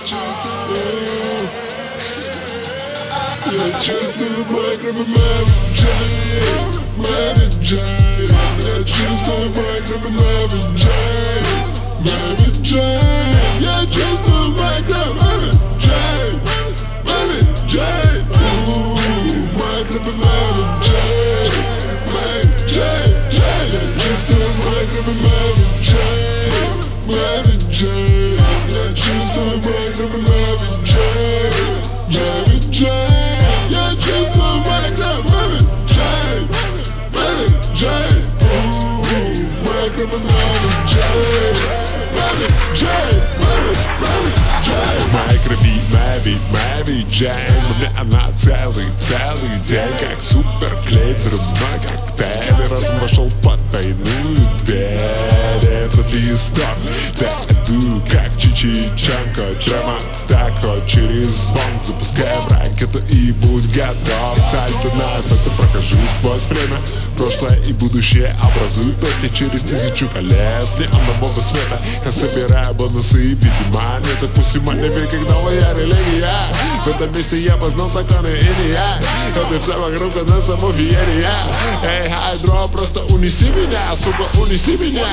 Я чувствую мой кроме Мэри Джей, Мэри Джей. Я чувствую мой кроме Мэри Джей, Мэри Джей. Я чувствую мой кроме Мэри Джей, Мэри Джей. Мой кроме Мэри Джей, Мэри Джей. Я чувствую мой кроме Мэри Джей, Мэри Джей. Я чувствую мой кроме Мэри Джей, Мэри Джей. В моей крови Мэри Джей. Мне она целый день как суперклей, взрывной коктейль. Разум вошел в потайную дверь. Этот листок тату, как чичичанка. Драма тако через банк. Запускаем ракету и будь готов. Сальто назад, прохожу сквозь время. Прошлое и будущее образуют петли через 1000 колес неонового света. Я собираю бонусы и видимо это пусть век как новая религия. В этом месте я познал законы инья. Это все вокруг одна само феерия. Эй, хайдро, просто унеси меня, сука, унеси меня.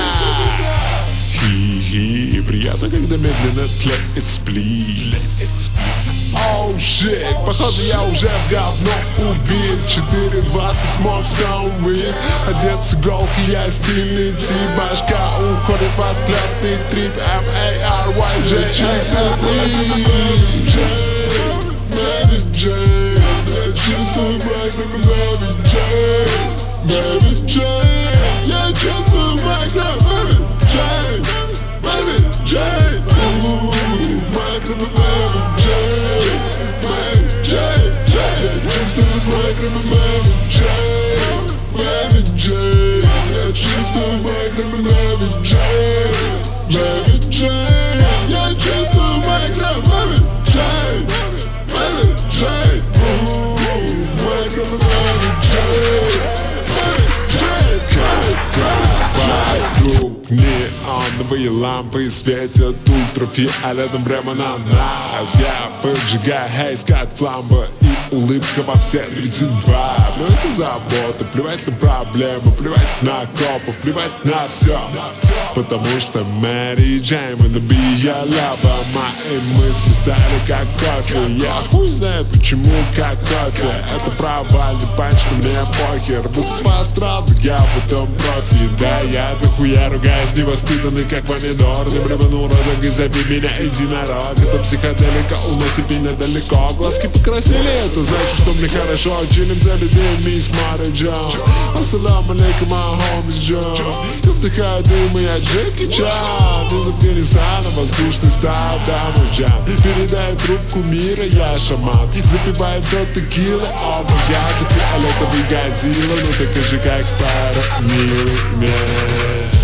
Хи-хи, приятно, когда медленно тлеет сплит. Оу, щит, походу я уже в говно убит. 4:20 смог саундвик. Одет с иголки, я стильный тип. Башка уходит в отлетный трип. M-A-R-Y-J. Мэри Джей. Я чувствую мой кроме Мэри Джей, Мэри Джей. Я чувствую мой кроме Мэри Джей, Мэри Джей. Мой кроме Мэри Джей, Мэри Джей. Я чувствую мой кроме Мэри Джей, Мэри Джей. Я чувствую мой кроме Мэри Джей, Мэри Джей. Я чувствую мой кроме Мэри Джей, Мэри Джей. Мой кроме Мэри Джей, Мэри Джей. Вокруг неоновые лампы светят ультрафиолетом прямо на нас. Я поджигаю хейс, как фламба, и улыбка во все 32. Но это забота, плевать на проблемы, плевать на копов, плевать на все. Потому что Мэри Джей, мы набия лаба. Мои мысли стали как кофе. Я хуй знает почему как кофе. Это провальный панч, но мне похер. Будто пострадал, я потом профи. Да, я дохуя ругаюсь, невоспитанный как помидор. Не блевану родок и забей меня единорог. Это психоделика, уносит меня далеко. Глазки покраснели, это значит, что мне хорошо. Чилим за людей, мисс Мэри Джей. Ассаламу алейкум, my homies Джо. Я вдыхаю дым, и я Джеки Чан. Из Афганистана воздушный стал, даму Джан. Передаю трубку мира, я шаман. Запиваю все текилы, о май гад. Ты фиолетовый Годзилла, ну докажи как Спайро, милый мне.